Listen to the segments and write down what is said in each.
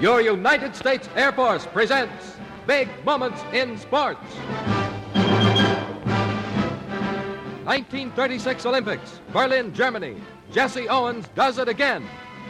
Your United States Air Force presents Big Moments in Sports. 1936 Olympics, Berlin, Germany. Jesse Owens does it again.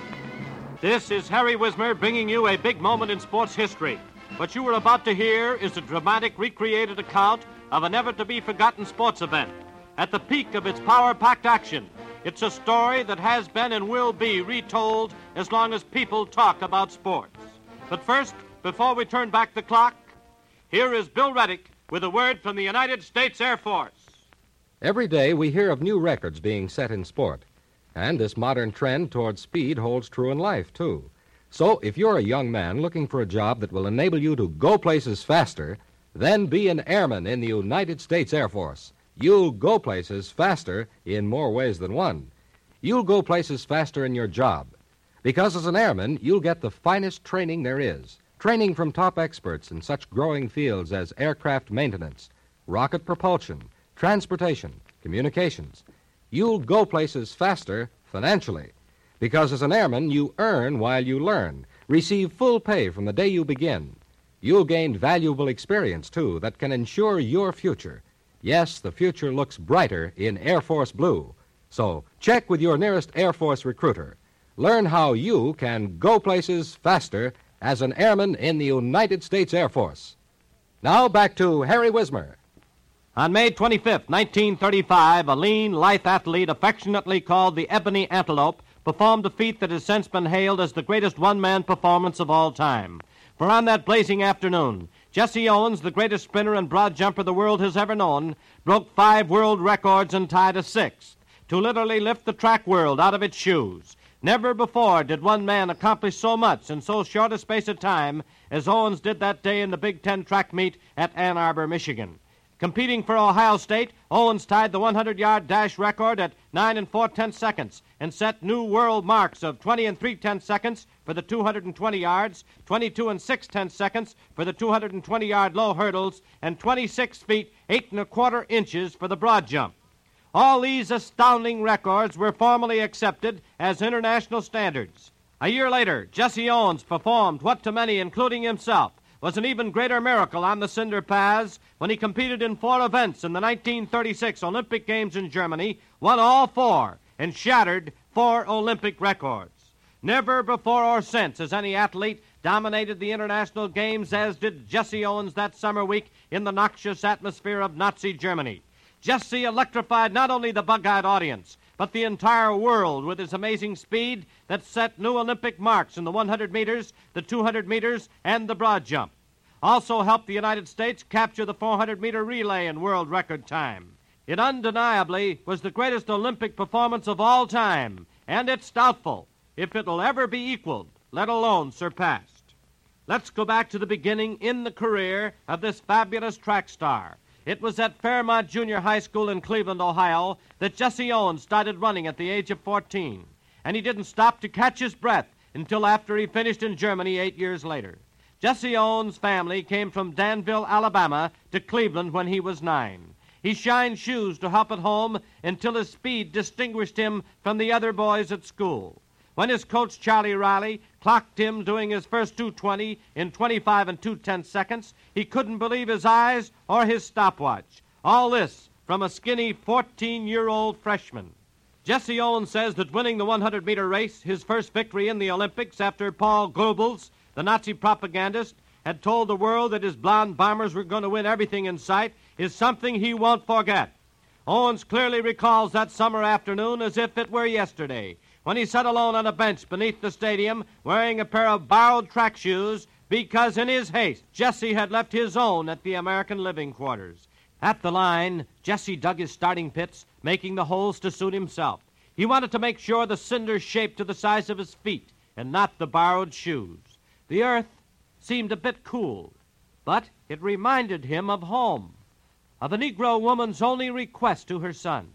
This is Harry Wismer bringing you a big moment in sports history. What you are about to hear is a dramatic recreated account of a never-to-be-forgotten sports event. At the peak of its power-packed action, it's a story that has been and will be retold as long as people talk about sports. But first, before we turn back the clock, here is Bill Reddick with a word from the United States Air Force. Every day we hear of new records being set in sport. And this modern trend towards speed holds true in life, too. So if you're a young man looking for a job that will enable you to go places faster, then be an airman in the United States Air Force. You'll go places faster in more ways than one. You'll go places faster in your job. Because as an airman, you'll get the finest training there is. Training from top experts in such growing fields as aircraft maintenance, rocket propulsion, transportation, communications. You'll go places faster financially. Because as an airman, you earn while you learn. Receive full pay from the day you begin. You'll gain valuable experience, too, that can ensure your future. Yes, the future looks brighter in Air Force Blue. So check with your nearest Air Force recruiter. Learn how you can go places faster as an airman in the United States Air Force. Now back to Harry Wismer. On May 25th, 1935, a lean, lithe athlete affectionately called the Ebony Antelope performed a feat that has since been hailed as the greatest one-man performance of all time. For on that blazing afternoon, Jesse Owens, the greatest sprinter and broad jumper the world has ever known, broke 5 world records and tied a 6th, to literally lift the track world out of its shoes. Never before did one man accomplish so much in so short a space of time as Owens did that day in the Big Ten track meet at Ann Arbor, Michigan. Competing for Ohio State, Owens tied the 100-yard dash record at 9 4/10 seconds and set new world marks of 20 3/10 seconds for the 220 yards, 22 6/10 seconds for the 220-yard low hurdles, and 26 feet 8 1/4 inches for the broad jump. All these astounding records were formally accepted as international standards. A year later, Jesse Owens performed what to many, including himself, was an even greater miracle on the cinder paths when he competed in 4 events in the 1936 Olympic Games in Germany, won all 4, and shattered 4 Olympic records. Never before or since has any athlete dominated the international games as did Jesse Owens that summer week in the noxious atmosphere of Nazi Germany. Jesse electrified not only the bug-eyed audience, but the entire world with his amazing speed that set new Olympic marks in the 100 meters, the 200 meters, and the broad jump. Also helped the United States capture the 400-meter relay in world record time. It undeniably was the greatest Olympic performance of all time, and it's doubtful if it'll ever be equaled, let alone surpassed. Let's go back to the beginning in the career of this fabulous track star. It was at Fairmont Junior High School in Cleveland, Ohio, that Jesse Owens started running at the age of 14. And he didn't stop to catch his breath until after he finished in Germany 8 years later. Jesse Owens' family came from Danville, Alabama, to Cleveland when he was 9. He shined shoes to help at home until his speed distinguished him from the other boys at school. When his coach, Charlie Riley, clocked him doing his first 220 in 25 2/10 seconds, he couldn't believe his eyes or his stopwatch. All this from a skinny 14-year-old freshman. Jesse Owens says that winning the 100-meter race, his first victory in the Olympics after Paul Goebbels, the Nazi propagandist, had told the world that his blonde bombers were going to win everything in sight, is something he won't forget. Owens clearly recalls that summer afternoon as if it were yesterday, when he sat alone on a bench beneath the stadium wearing a pair of borrowed track shoes because in his haste, Jesse had left his own at the American living quarters. At the line, Jesse dug his starting pits, making the holes to suit himself. He wanted to make sure the cinders shaped to the size of his feet and not the borrowed shoes. The earth seemed a bit cool, but it reminded him of home, of a Negro woman's only request to her son.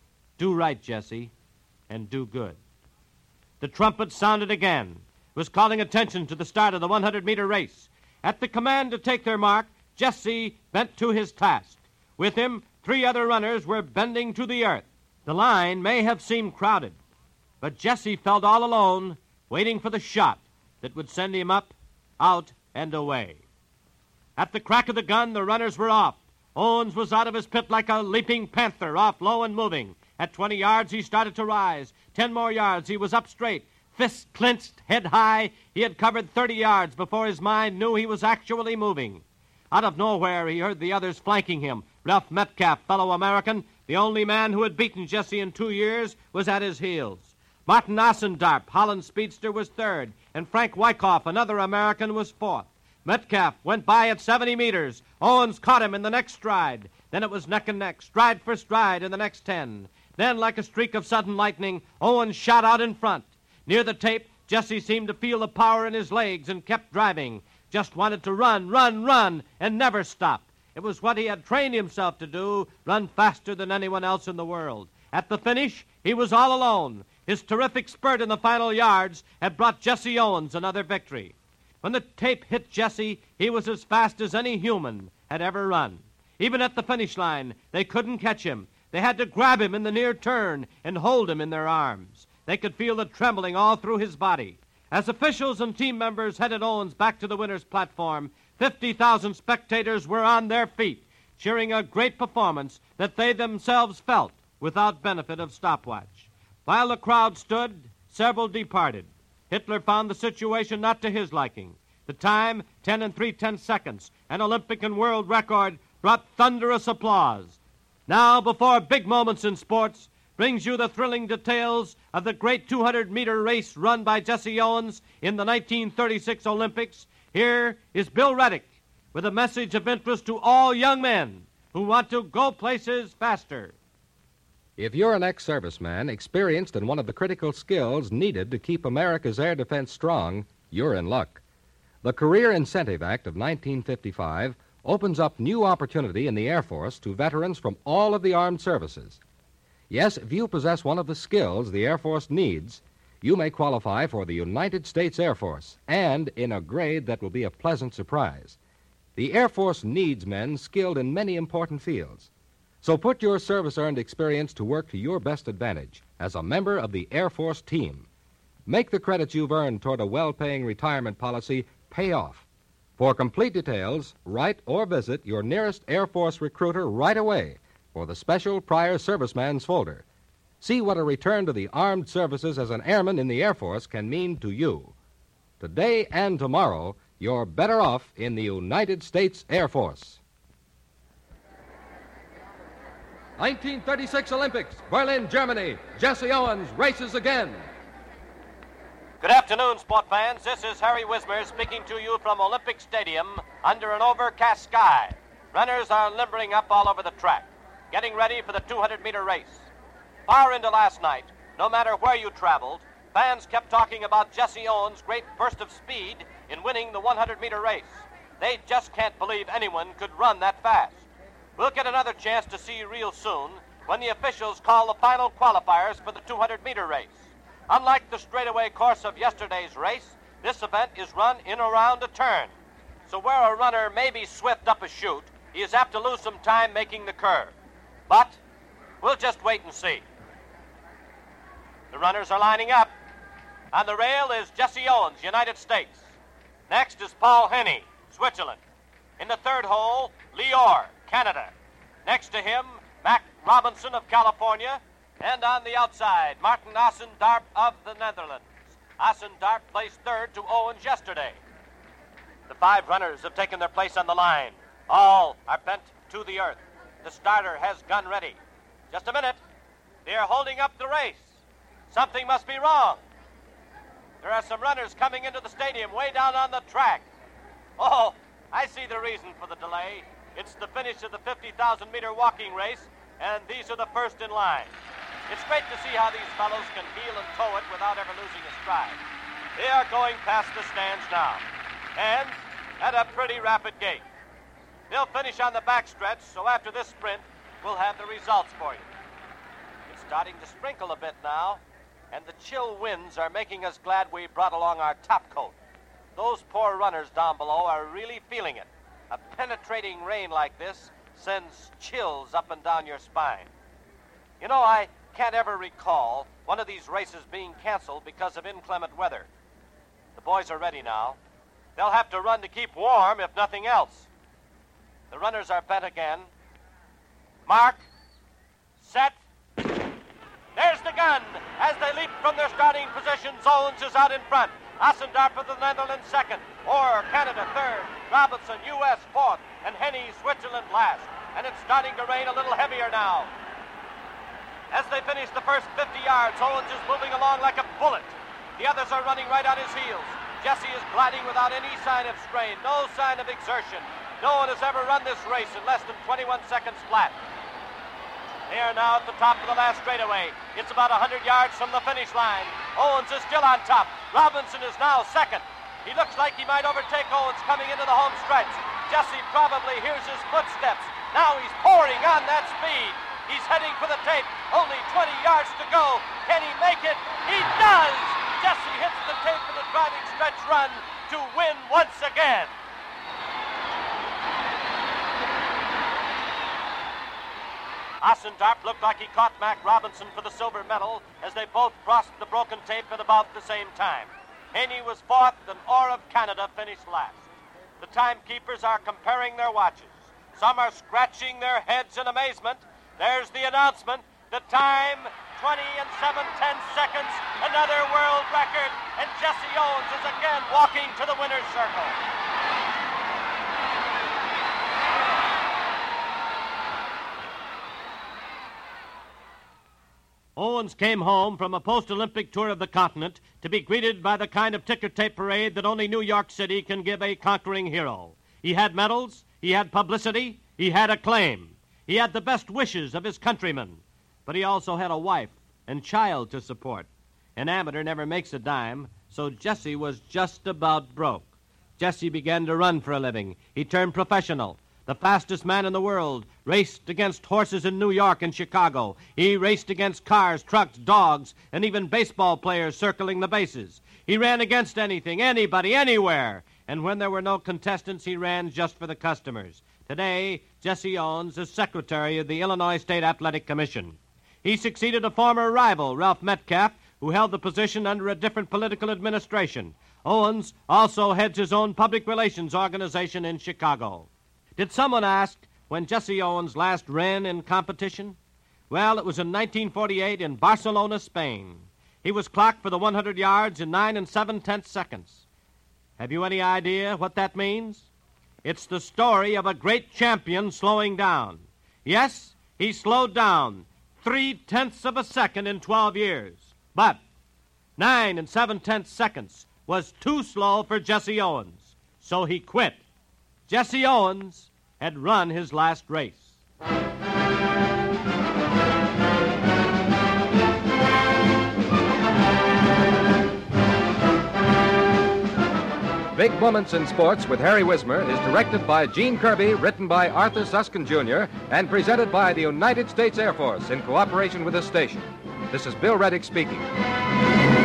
Do right, Jesse, and do good. The trumpet sounded again, was calling attention to the start of the 100-meter race. At the command to take their mark, Jesse bent to his task. With him, 3 other runners were bending to the earth. The line may have seemed crowded, but Jesse felt all alone, waiting for the shot that would send him up out and away. At the crack of the gun, the runners were off. Owens was out of his pit like a leaping panther, off low and moving. At 20 yards, he started to rise. 10 more yards, he was up straight. Fists clenched, head high, he had covered 30 yards before his mind knew he was actually moving. Out of nowhere, he heard the others flanking him. Ralph Metcalf, fellow American, the only man who had beaten Jesse in 2 years, was at his heels. Martin Ossendarp, Holland's speedster, was third, and Frank Wyckoff, another American, was fourth. Metcalf went by at 70 meters. Owens caught him in the next stride. Then it was neck and neck, stride for stride in the next 10. Then, like a streak of sudden lightning, Owens shot out in front. Near the tape, Jesse seemed to feel the power in his legs and kept driving. Just wanted to run, and never stop. It was what he had trained himself to do, run faster than anyone else in the world. At the finish, he was all alone. His terrific spurt in the final yards had brought Jesse Owens another victory. When the tape hit Jesse, he was as fast as any human had ever run. Even at the finish line, they couldn't catch him. They had to grab him in the near turn and hold him in their arms. They could feel the trembling all through his body. As officials and team members headed Owens back to the winner's platform, 50,000 spectators were on their feet, cheering a great performance that they themselves felt without benefit of stopwatch. While the crowd stood, several departed. Hitler found the situation not to his liking. The time, 10 and 3/10 seconds, an Olympic and world record, brought thunderous applause. Now, before big moments in sports, brings you the thrilling details of the great 200-meter race run by Jesse Owens in the 1936 Olympics. Here is Bill Reddick with a message of interest to all young men who want to go places faster. If you're an ex-serviceman experienced in one of the critical skills needed to keep America's air defense strong, you're in luck. The Career Incentive Act of 1955 opens up new opportunity in the Air Force to veterans from all of the armed services. Yes, if you possess one of the skills the Air Force needs, you may qualify for the United States Air Force, and in a grade that will be a pleasant surprise. The Air Force needs men skilled in many important fields. So put your service-earned experience to work to your best advantage as a member of the Air Force team. Make the credits you've earned toward a well-paying retirement policy pay off. For complete details, write or visit your nearest Air Force recruiter right away for the special prior serviceman's folder. See what a return to the armed services as an airman in the Air Force can mean to you. Today and tomorrow, you're better off in the United States Air Force. 1936 Olympics, Berlin, Germany. Jesse Owens races again. Good afternoon, sport fans. This is Harry Wismer speaking to you from Olympic Stadium under an overcast sky. Runners are limbering up all over the track, getting ready for the 200-meter race. Far into last night, no matter where you traveled, fans kept talking about Jesse Owens' great burst of speed in winning the 100-meter race. They just can't believe anyone could run that fast. We'll get another chance to see real soon when the officials call the final qualifiers for the 200-meter race. Unlike the straightaway course of yesterday's race, this event is run in around a turn. So where a runner may be swift up a chute, he is apt to lose some time making the curve. But we'll just wait and see. The runners are lining up. On the rail is Jesse Owens, United States. Next is Paul Henny, Switzerland. In the third hole, Lee Orr, Canada. Next to him, Mac Robinson of California. And on the outside, Martin Ossendarp of the Netherlands. Ossendarp placed third to Owens yesterday. The 5 runners have taken their place on the line. All are bent to the earth. The starter has gun ready. Just a minute. They are holding up the race. Something must be wrong. There are some runners coming into the stadium way down on the track. Oh, I see the reason for the delay. It's the finish of the 50,000-meter walking race, and these are the first in line. It's great to see how these fellows can heel and toe it without ever losing a stride. They are going past the stands now, and at a pretty rapid gait. They'll finish on the backstretch, so after this sprint, we'll have the results for you. It's starting to sprinkle a bit now, and the chill winds are making us glad we brought along our top coat. Those poor runners down below are really feeling it. A penetrating rain like this sends chills up and down your spine. You know, I can't ever recall one of these races being canceled because of inclement weather. The boys are ready now. They'll have to run to keep warm, if nothing else. The runners are bent again. Mark. Set. There's the gun. As they leap from their starting positions, Owens is out in front. Asendorf of the Netherlands second. Orr, Canada third. Robinson, U.S. fourth. And Henny, Switzerland last. And it's starting to rain a little heavier now. As they finish the first 50 yards, Owens is moving along like a bullet. The others are running right on his heels. Jesse is gliding without any sign of strain, no sign of exertion. No one has ever run this race in less than 21 seconds flat. They are now at the top of the last straightaway. It's about 100 yards from the finish line. Owens is still on top. Robinson is now second. He looks like he might overtake Owens coming into the home stretch. Jesse probably hears his footsteps. Now he's pouring on that speed. He's heading for the tape. Only 20 yards to go. Can he make it? He does! Jesse hits the tape in a driving stretch run to win once again. Asendorf looked like he caught Mac Robinson for the silver medal as they both crossed the broken tape at about the same time. Haney was fourth and Orr of Canada finished last. The timekeepers are comparing their watches. Some are scratching their heads in amazement. There's the announcement. The time, 20 and 7/10 seconds. Another world record. And Jesse Owens is again walking to the winner's circle. Owens came home from a post-Olympic tour of the continent to be greeted by the kind of ticker-tape parade that only New York City can give a conquering hero. He had medals, he had publicity, he had acclaim. He had the best wishes of his countrymen. But he also had a wife and child to support. An amateur never makes a dime, so Jesse was just about broke. Jesse began to run for a living. He turned professional. The fastest man in the world, raced against horses in New York and Chicago. He raced against cars, trucks, dogs, and even baseball players circling the bases. He ran against anything, anybody, anywhere. And when there were no contestants, he ran just for the customers. Today, Jesse Owens is secretary of the Illinois State Athletic Commission. He succeeded a former rival, Ralph Metcalf, who held the position under a different political administration. Owens also heads his own public relations organization in Chicago. Did someone ask when Jesse Owens last ran in competition? Well, it was in 1948 in Barcelona, Spain. He was clocked for the 100 yards in 9 7/10 seconds. Have you any idea what that means? It's the story of a great champion slowing down. Yes, he slowed down 0.3 of a second in 12 years. But 9 7/10 seconds was too slow for Jesse Owens, so he quit. Jesse Owens had run his last race. Big Moments in Sports with Harry Wismer is directed by Gene Kirby, written by Arthur Suskin Jr., and presented by the United States Air Force in cooperation with this station. This is Bill Reddick speaking.